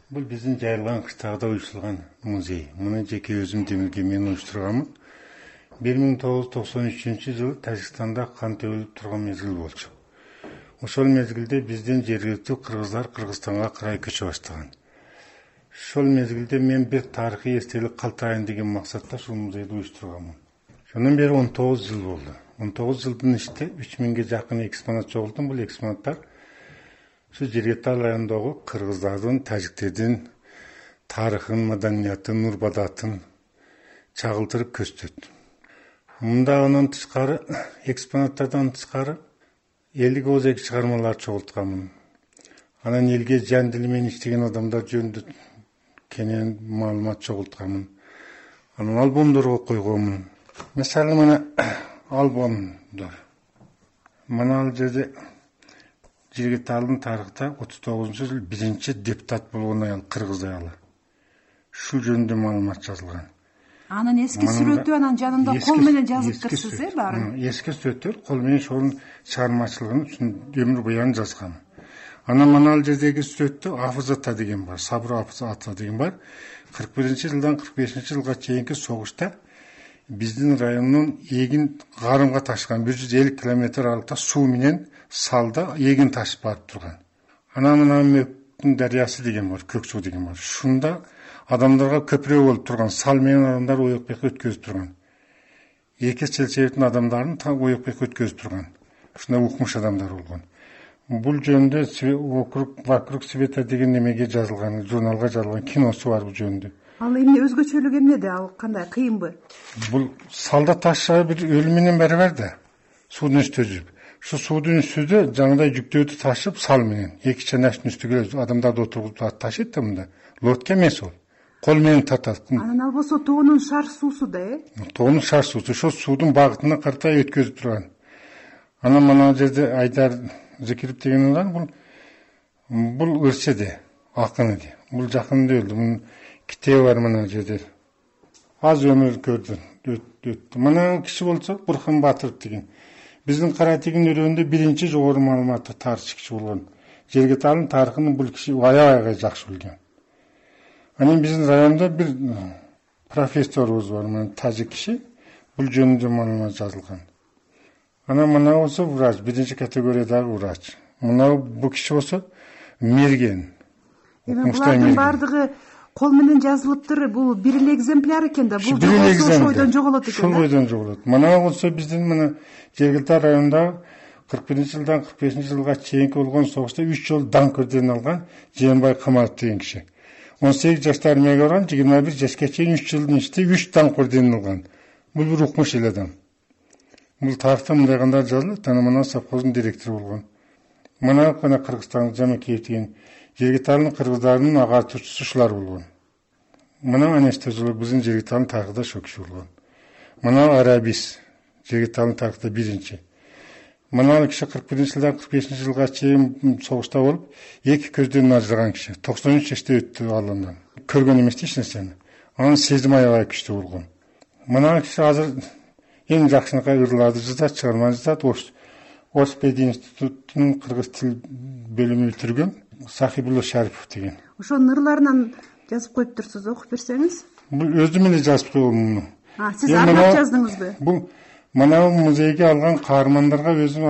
Бұл біздің жайылған қыстағыда ұйышылған музей. Мұны жеке өзім демірге мен ұйыштырғамын. 1993 жылы Тәжікстанда қан төгіліп тұрған мезгіл болды. Ошол мезгілде бізден жергілікті қырғыздар Қырғызстанға қарай көчө баштаган. Шол мезгілде мен бір тарихи естелік калтырайын деген мақсатта шул музейді ұйыштырғамын. Шондан бері 19 жыл болды. 19 жылдың іште 3000-ге жақын экспонат жоғалтым. Бұл экспонаттар şu Жергетал районундағы қырғыздардың, тәжіктердің тарихын, маданиятын, нурбадатын чагылтырып көрсөтөт. Мында анан тышкары, экспонаттардан тышкары 50 озек чыгармалар чогултканмын. Анан элге жан дили менен иштеген адамдар жөнүндө кенен маалымат чогултканмын. Анан альбомдорго койгонмун. Мисалы мына альбомдор. Мына ал жерде Жергеталдын тарыхта 39-жыл биринчи депутат болгон аял кыргыз аялы. Шул жөнүндө маалымат жазылган. Анын эски сүрөтү анан жанында кол менен жазыптырсыз, баарын? Эски сүрөттөр кол менен шонун чыгармачылыгын үчүн өмүр буян жазган. Анан мына ал жердеги сүрөттө Афыз ата деген бар, Сабыр Афыз ата деген бар. 41-жылдан 45-жылга чейинки согушта биздин райондун эгин карымга ташкан 150 километр аралыкта суу менен салда эгин ташып барып турган. Анан мына Мөктүн дарыясы деген бар, Көк суу деген бар. Шунда адамдарга көпүрө болуп турган, сал менен адамдар оёкбек өткөзүп турган. Эки селчебиттин адамдарын оёкбек өткөзүп турган. Шундай укмуш адамдар болгон. Бул жөнүндө Вокруг света деген немеге жазылган, журналга жазылган киносу бар бул жөнүндө. Ал эмне өзгөчөлүгү эмнеде? Ал кандай, кыйынбы? Бул салда ташчыга бир өлүм менен барабар да. Суудун үстү жүзүп. Şu suudun üstüde жаңыдай жүктөөдү ташып сал менен эки чанаштын үстүгө адамдарды отургузуп ташыйт да мында. Лодка эмес ол. Кол менен тартат. Анан ал болсо тоонун шар суусу да, Тоонун шар суусу. Ошо суудун багытына карата өткөзүп турган. Анан мына жерде Айдар Зекирип деген адам бул ырчеде, акын эди. Бул жакында өлдү. Мунун китеби бар мына жерде. Аз өмүр көрдү, өттү. Мына киши болсо Бурхан Батыров деген. Биздин Каратегин өрөөнүндө биринчи жогору маалыматты тарыхчы киши болгон. Жергеталдын тарыхын бул киши аябай жакшы билген. Анан биздин районда бир профессорубуз бар, мына тажик киши. Бул жөнүндө маалымат жазылган. Анан мына болсо врач, биринчи категориядагы врач. Мына бул киши болсо мерген. Булардын бардыгы кол менен жазылыптыр. Бул бир эле экземпляр экен да. Бул ошол ойдон жоголот экен. Ошол ойдон жоголот. Мына болсо биздин мына Жергетал районунда 41-жылдан 45-жылга чейинки болгон согушта 3 жол дан көрдөн алган Жээнбай Камалов деген киши. 18 жашта армияга барган, 21 жашка чейин 3 жылдын ичинде 3 дан көрдөн алган. Бул бир укмуш эл адам. Бул тарыхта мындай кандай жазылат, анан мына совхоздун директору болгон. Мына Кыргызстандын Жамакеев деген Жергеталдын кыргыздарынын агартуучусу ушулар болгон. Мына анестезиолог биздин Жергеталдын тарыхында ошол киши болгон. Мына Арабис Жергеталдын тарыхында биринчи. Мына киши 41-жылдан 45-жылга чейин согушта болуп, эки көздөн ажыраган киши. 93 жашта өттү алындан. Көргөн эмес эч нерсени. Анын сезим аябай күчтүү болгон. Мына киши азыр эң жакшынакай ырларды жазат, чыгарма жазат. Оспеди институтунун кыргыз тил бөлүмүн бүтүргөн Сахибулла Шарипов деген. Ошонун ырларынан жазып коюптурсуз, окуп берсеңиз? Бул өзүм эле жазып койгом муну. Сиз арнап жаздыңызбы? Бул мына музейге алган каармандарга өзүм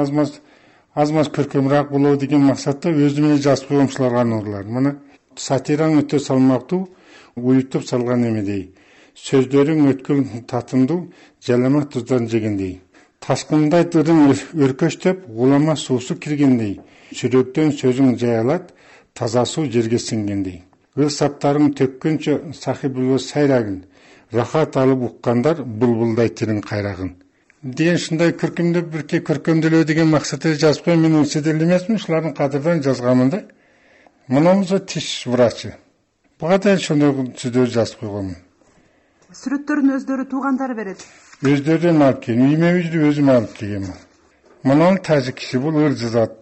аз-маз көркөмүрөөк болобу деген максатта өзүм эле жазып койгом ушуларга арналган. Мына сатираң өтө салмактуу, уютуп салган эмедей. Сөздөрүң өткүл татымдуу, жалама туздан жегендей. Ташкындай ырың өркөчтөп, улама суусу киргендей. Сүрөктөн сөзүң жаялат, таза суу жерге сиңгендей. Ыр саптарың төккөнчө сахибулла сайрагын, рахат алып уккандар булбулдай тилиң кайрагын. Деген шундай көркөмдөп бирке көркөмдөлөө деген максатта жазып койгон. Мен седел эмесмин, ушулардын кадырдан жазганмын да. Мынамызы тиш врачы. Буга да ошондой сөздөр жазып койгонмун. Сүрөттөрүн өздөрү туугандары берет. Өздөрүнөн алып келген, үймө-үйдү өзүм алып келгенмин. Мына тажик киши, бул ыр жазат.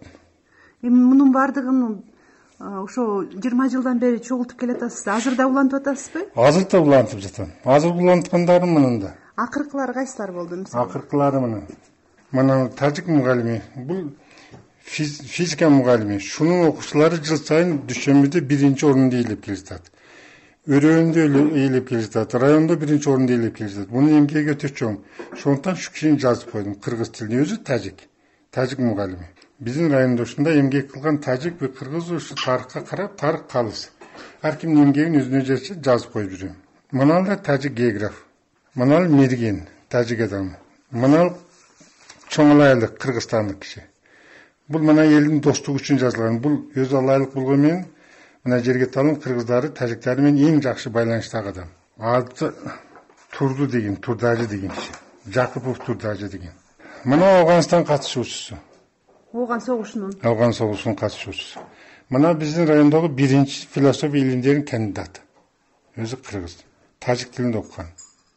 Мунун бардыгын ошо 20 жылдан бери чогултуп келатасыз. Азыр да улантып атасызбы? Азыр да улантып жатам. Азыр уланткандарым мынында. Акыркылары кайсылар болду мисалы? Акыркылары мына тажик мугалими. Бул Fizika muğallimi. Şunun okuşları jıl sayın düşenbide 1-orunda eğilip keliştat. Öröğünde eğilip keliştat. Rayonda 1-orunda eğilip keliştat. Bunu emgege götürçüm. Şontan şu kişini жазып koydum. Kırgız tilini özü Tacik. Tacik muğallimi. Bizim rayonda şunda emgek kılgan Tacik ve Kırgız şu tarıkka karab tarık kalısı. Her kim emgeğin özüne жазып koyup жүрüm. Manal da Tacik geograf. Manal mergen Tacik adamı. Manal çoğalaylık Kırgızstanlık kişi. Бұл мына елдің достығы үшін жазылған. Бұл өз алайлық болғанмен мына жерге талын қырғыздары, тәжіктермен ең жақсы байланыштағы адам. Аты Турду деген, Турдажы деген кіші. Жақыпов Турдажы деген. Мына Ауғанстан қатысушысы. Ауған соғышының. Ауған соғысының қатысушысы. Мына біздің райондағы бірінші философия илімдерінің кандидаты. Өзі қырғыз. Тәжік тілінде оқыған.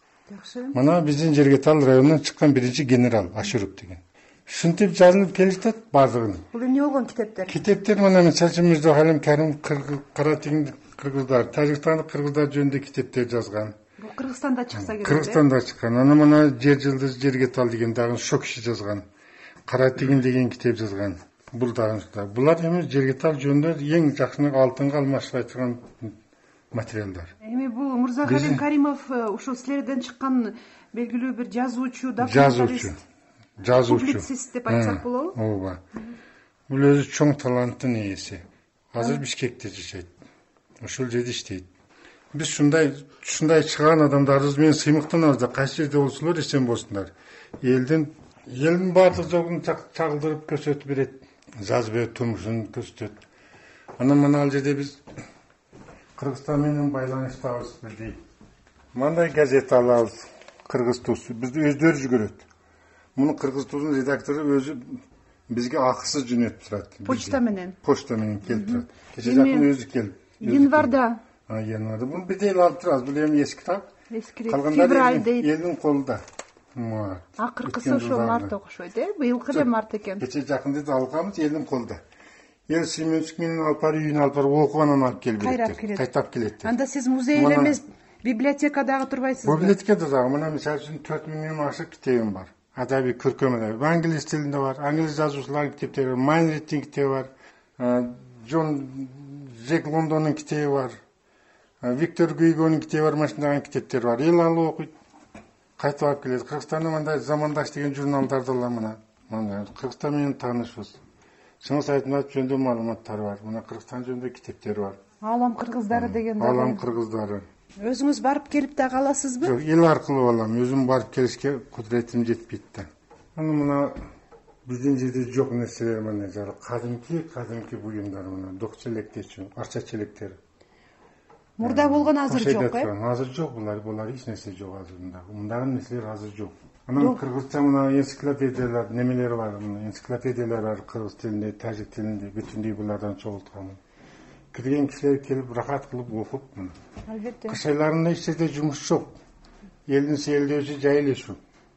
Мына біздің жерге тал районынан шыққан бірінші генерал Ашыров деген. Шынтып жазылып келістет бардығын. Бұл не болған кітаптар? Кітаптар мына Сәлчі Мырзахалим Кәрім Қаратегін қырғыздар, Тәжікстандық қырғыздар жөнінде кітаптар жазған. Бұл Қырғызстанда шықса керек. Қырғызстанда шыққан. Ана мына жер жылдыз жерге тал деген дағын шок кіші жазған. Қаратегін деген кітап жазған. Бұл дағын. Бұлар емес жерге тал жөнінде ең жақсының алтынға алмашыға айтқан материалдар. Эми бұл Мырзахалим Каримов ушул силерден шыққан белгілүү бір жазуучу, документалист. Публицист деп айтсақ болобу? Ооба. Бул өзү чоң таланттын ээси. Азыр Бишкекте жашайт. Ошол жерде иштейт. Биз ушундай чыган адамдарыбыз менен сыймыктанабыз да, кайсы жерде болсолор эсен болсундар. Элдин баардык жогун чагылдырып көрсөтүп берет. Жазбы турмушун көрсөтөт. Анан мына ал жерде биз Кыргызстан менен байланыштабыз бирдей. Мындай газета алабыз. Кыргыз туусу бизди өздөрү жүгүрөт. Мұны Қырғыз Тузының редакторы өзі бізге ақысыз жөнөтүп турат. Почта менен келип турат. Кеше жакын өзү келип. Январда. Январда. Буну бир алып турабыз. Бул эми эски китап. Февраль дейт. Элдин колунда. Акыркысы ошо март окушойт, быйылкы эле март экен. Кече жакын деп алганбыз, элдин колунда. Эл Сүймөнчүк менен алып барып, үйүнө алып барып окуп анан алып келип берет. Кайтап келет. Анда сиз музейде эмес, библиотекадагы турбайсызбы? Библиотекада дагы. Мына мисалы үчүн 4000 миң ашык китебим бар. Адаби көркөм эдеби. Англис тилинде бар. Англис жазуучулардын китептери бар. Майнриттин китеби бар. Джон Джек Лондондун китеби бар. Виктор Гюгонун китеби бар. Машиндаган китептер бар. Эл алып окуйт. Кайтып алып келет. Кыргызстанда мындай Замандаш деген журналдарды алам мына. Кыргызстан менен таанышбыз. Шыңгыс Айтматов жөнүндө маалыматтары бар. Мына Кыргызстан жөнүндө китептери бар. Алам кыргыздары деген. Алам кыргыздары. Өзүңүз барып келип дагы аласызбы? Жок, эл аркылуу алам. Өзүм барып келишке кудуретим жетпейт да. Аны мына биздин жерде жок нерселер мына жары кадимки буюмдар мына док челектечи, арча челектери. Мурда болгон азыр жок, Азыр жок булар эч нерсе жок азыр мында. Мындагы нерселер азыр жок. Анан кыргызча мына энциклопедиялар, немелери бар, мына энциклопедиялар бар кыргыз тилинде, тажик тилинде, бүтүндөй булардан чогулткан. Кирген кишилер келип рахат кылып окуп мына. Албетте. Кыш айларында эч жерде жумуш жок. Элдин сейилдөөсү жай эле ушу.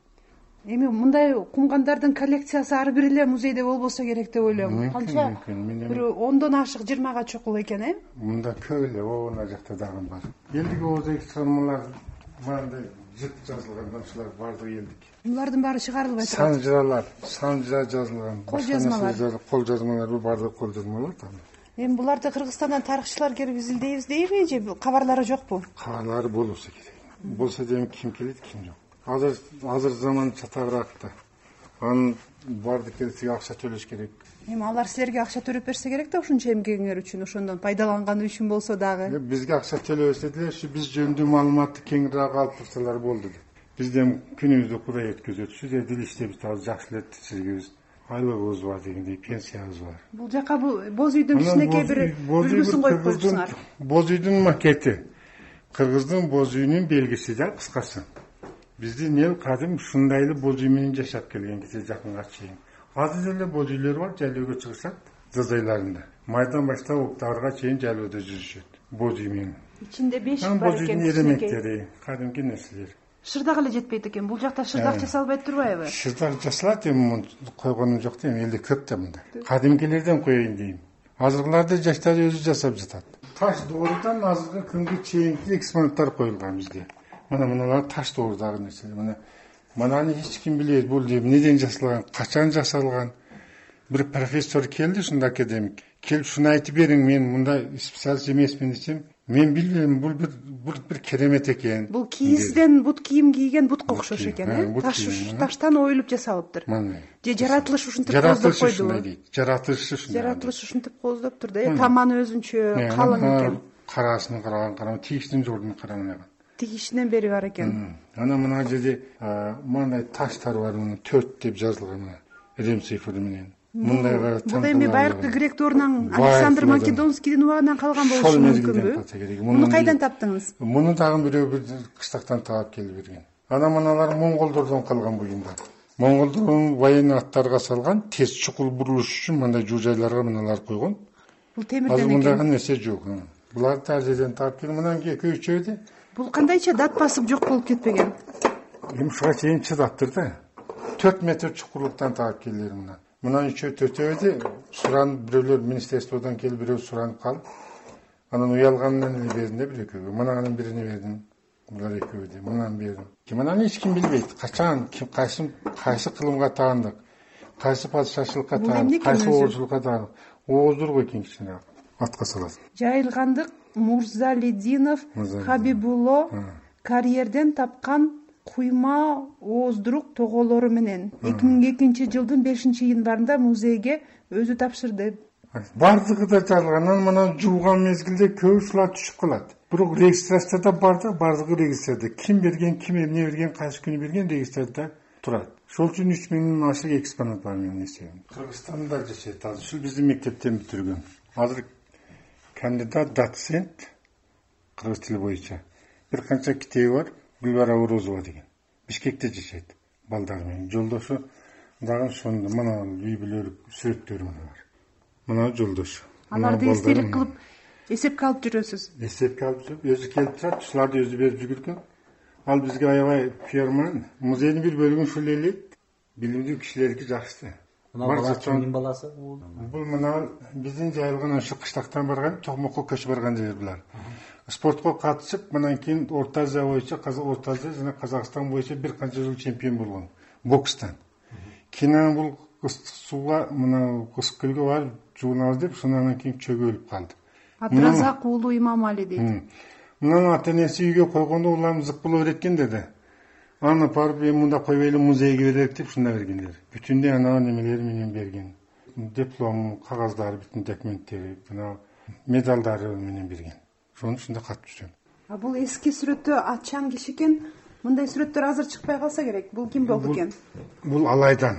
Эми мындай кумгандардын коллекциясы ар бир эле музейде болбосо керек деп ойлойм. Канча? Бир 10дон ашык 20га чокул экен, Мында көп эле, ана жакта дагы бар. Элдик ооздеги чыгармалар мындай жыт жазылган, ушулар бардыгы элдик. Булардын баары чыгарылбай турат. Санжыра жазылган. Кол жазмалар, бардыгы кол жазмалар да. Эми буларды Кыргызстандан тарыхчылар келип изилдейбиз дейби же кабарлары жокпу? Кабарлары болсо керек. Болсо дем ким келет, ким жок. Азыр заман чатагыраак да. Анын барды келсеге акча төлөш керек. Эми алар силерге акча төлөп берсе керек да ушунча эмгегиңер үчүн, ошондон пайдаланганы үчүн болсо дагы. Бизге акча төлөбөсө деле, ушу биз жөнүндө маалыматты кеңирээк алып турсалар болду. Бизден күнүбүздү Кудай өткөзөт. Ушул жерде иштейбиз, жакшы эле тиричилигибиз. Айлыгыбыз бар дегендей, пенсиябыз бар. Бул жака боз үйдүн кичинекей бир үлгүсүн коюп коюпсуңар. Боз үйдүн макети. Кыргыздын боз үйүнүн белгиси да кыскасы. Биздин эл кадим ушундай эле боз үй менен жашап келген кече жакынга чейин. Азыр эле боз үйлөр бар, жайлоого чыгышат, жаз айларында. Майдан баштап октябрга чейин жайлоодо жүрүшөт. Боз үй менен. Ичинде бешик бар экен. Боз үйдүн эремектери, кадимки нерселер. Шырдак эле жетпейт экен. Бул жакта шырдак жасалбай турбайбы? Шырдак жасалат, эми койгонум жок да, элде көп да мында. Кадимкилерден коеюн дейм. Азыркыларды жаштар өзү жасап жатат. Таш доорудан азыркы күнгө чейинки экспонаттар коюлган бизде. Мына таш доорудагы нерселер. Мынаны эч ким билбейт. Бул эмнеден жасалган, качан жасалган. Bir professor keldi, ушунда академик. Келип шуну айтып бериң, мен мында специалист эмесмин десем, мен билбейм, бул bir керемет экен. Бул кийизден бут кийим кийген бутка окшош экен, таштан оюлуп жасалыптыр. Же жаратылыш ушинтип кооздоп койдубу? Жаратылышы ушундай. Жаратылыш ушинтип кооздоптур да. Таманы өзүнчө калың экен. Карасын караган, тигиштин жолдун караган. Тигишинен бери бар экен. Ана мына жерде мындай таштар бар, муну 4 деп жазылган, Рим цифры менен. Мындайга бул эми байыркы грек доорунан Александр Македонскийдин убагынан калган болушу мүмкүнбү? Муну кайдан таптыңыз? Муну дагы бирөө бир кыштактан таап келип берген. Ана мыналар монголдордон калган буюмдар. Монголдордун военный аттарга салган тез чукул бурулуш үчүн мындай жужайларга мыналар койгон. Бул темирден экен. Мындайга нерсе жок. Булар тажеден таап келип, мындан кийин экөө-үчөөдө. Бул кандайча дат басып жок болуп кетпеген? Эми ушуга чейин чыдаптыр да. 4 метр чукурлуктан таап келдилер мына. Мына төртөөдө суран бирөөлөр министрликтен келип бирөө суранып калып, анан уялганынан эле бердим да бир экөөгө. Мынанын биrini бердим. Булар экөө де. Мынаны бердим. Мынаны эч ким билбейт. Качан кайсы кылымга таандык, кайсы падышачылыкка таандык, кайсы оозчулукка таандык. Ооздурго экен кичине атка салат. Жайылгандык Мурзалидинов Хабибулло карьерден тапкан куйма ооздурук тоголору менен 2002-жылдын 5-январында музейге өзү тапшырды. Бардыгы да жазылган, мына жууган мезгилде көп сулар түшүп калат. Бирок регистрацияда бар да, бардыгы регистрацияда. Ким берген, ким эмне берген, кайсы күнү берген регистрацияда турат. Ошол үчүн 3000 ашык экспонат бар менин эсебим. Кыргызстанда жашайт. Ушул биздин мектептен бүтүргөн. Азыр кандидат доцент кыргыз тили боюнча. Бир канча китеби бар. Гүлбара Орозова деген. Бишкекте жашайт. Балдары менен жолдошу дагы ошондо мына үй бүлөлүк сүрөттөрү бар. Мына жолдошу. Аларды эстелик кылып эсепке алып жүрөсүз. Эсепке алып жүрүп, өзү келип турат, ушуларды өзү берип жүргөн. Ал бизге аябай ферма, музейдин бир бөлүгүн ушул элек билимдүү кишилердики жакшы. Ким баласы? Бул мына биздин жайылган ошо кыштактан барган, Токмокко көчүп барган жер булар. Спортко катышып, мындан кийин Орто Азия боюнча, Орто Азия жана Казакстан боюнча бир канча жыл чемпион болгон. Бокстан. Кийин бул сууга, мына Кыскөлгө барып жуунабыз деп, андан кийин чөгөлүп калды. Абдразак уулу Имамали дейт. Мынын ата-энеси үйгө койгондо улам зык боло берет экен деди. Аны барып мында койбойлу музейге берелик деп шунда бергендер. Бүтүндөй анан немелери менен берген. Диплом, кагаздары, бүтүн документтери, мына медалдары менен берген. Ошону шунда катып жүрөм. Бул эски сүрөттө атчан киши экен. Мындай сүрөттөр азыр чыкпай калса керек. Бул ким болду экен? Бул Алайдан.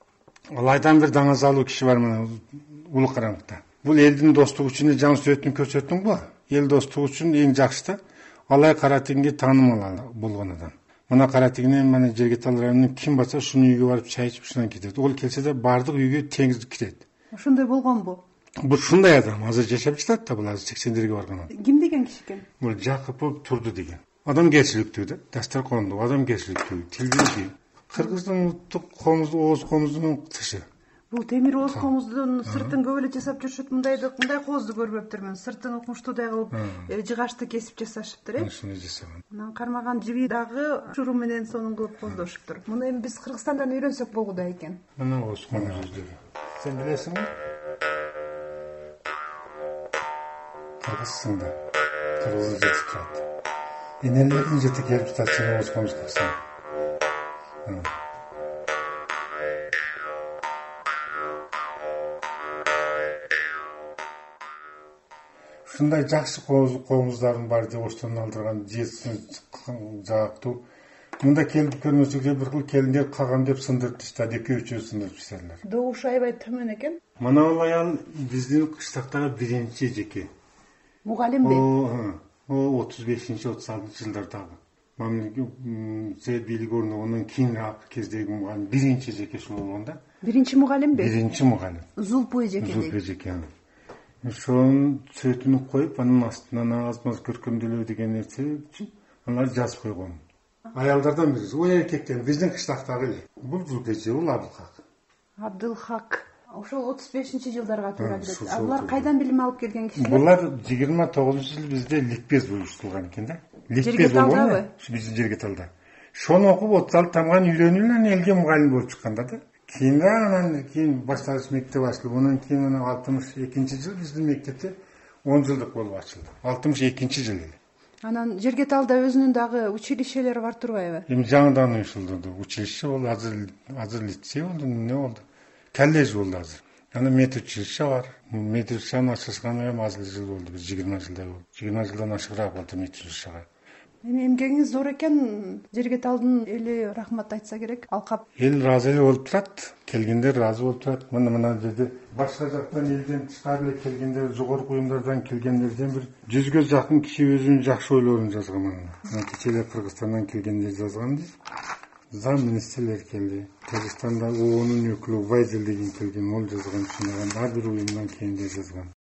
Алайдан бир даңазалуу киши бар мына Улуу Караңкта. Бул элдин достугу үчүн жан сүрөтүн көрсөттүңбү? Эл достугу үчүн эң жакшысы Алай Каратегинге таанымал болгон адам. Мына Каратегинен мына Жергетал районунун ким барса ушунун үйгө барып чай ичип ушунан кетет. Ол келсе да бардык үйгө теңиз кетет. Ошондой болгонбу? Бул ушундай адам, азыр жашап жатат да, бул азыр 80-дерге барган. Ким деген киши экен? Бул Жакупов Турду деген. Адамгерчиликтүү да, дастаркондуу, адамгерчиликтүү, тилдүү. Кыргыздын улуттук ооз комуздун тышы. Бул темир ооз комуздун сыртын көп эле жасап жүрүшөт. Мындай коозду көрбөптүрмүн. Сыртын укмуштуудай кылып, жыгачты кесип жасашыптыр, Ушуну жасаган. Анан кармаган жиби дагы шуру менен сонун кылып кооздошуптур. Муну эми биз Кыргызстандан үйрөнсөк болгудай экен. Мына ооз комуздары. Сен билесиңби? Кыргызстанда кыргыз жетип турат. Энелердин жете келип жатат, сен ооз комуз кылсаң. Ушундай жакшы комуздардын бар деп оштон алдырган жетсин жаактуу. Мында келип көрмөсөк бир кыл келиндер кагам деп сындырып таштады, экөө-үчөө сындырып таштадылар. Добушу аябай төмөн экен. Мына бул аял биздин кыштактагы биринчи жеке. Мугалимби? 35-36-жылдардагы. Мамлекет бийлиги орногондон кийинки кездеги мугалим биринчи жеке ушул болгон да. Биринчи мугалимби? Биринчи мугалим. Зулпу жеке. Зулпу жеке. Ошонун сүрөтүн коюп, анын астынан аз-маз көркөмдөлөө деген нерсе үчүн алар жазып койгон. Аялдардан бириси, ой эркектен биздин кыштактагы эле. Бул Зулпеже, бул Абдылхак. Абдылхак. Ошол 35-жылдарга туура келет. Алар кайдан билим алып келген кишилер? Булар 29-жыл бизде ликбез уюштурулган экен да. Ликбез болгон биздин Жергеталда. Шону окуп 36 тамган үйрөнүп эле элге мугалим болуп чыккандар да. анан кийин башталгыч мектеп ачылып, анан кийин 62-жыл биздин мектепте 10 жылдык болуп ачылды. 62-жыл эле. Анан Жергеталда өзүнүн дагы училищелери бар турбайбы? Эми жаңыдан уюштурулду. Училище болду, азыр лицей болду, эмне болду? Колледж болду азыр. Анан медучилище бар. Медучилищени ачышканы эми аз эле жыл болду, бир 20 жылдай болду. 20 жылдан ашыгыраак болду медучилищеге. Эми эмгегиңиз зор экен, Жергеталдын эли рахмат айтса керек. Алкап Эл ыраазы эле болуп турат, келгендер ыраазы болуп турат. Мына жерде башка жактан элден тышкары эле келгендер, жогорку уюмдардан келгендерден бир 100ге жакын киши өзүнүн жакшы ойлорун жазган мына. Кечээ эле Кыргызстандан келгендер жазган дейт. Замминистрлер келди. Тажикстанда ООНун өкүлү Вайзел деген келген, ол жазган, ар бир уюмдан келгендер жазган.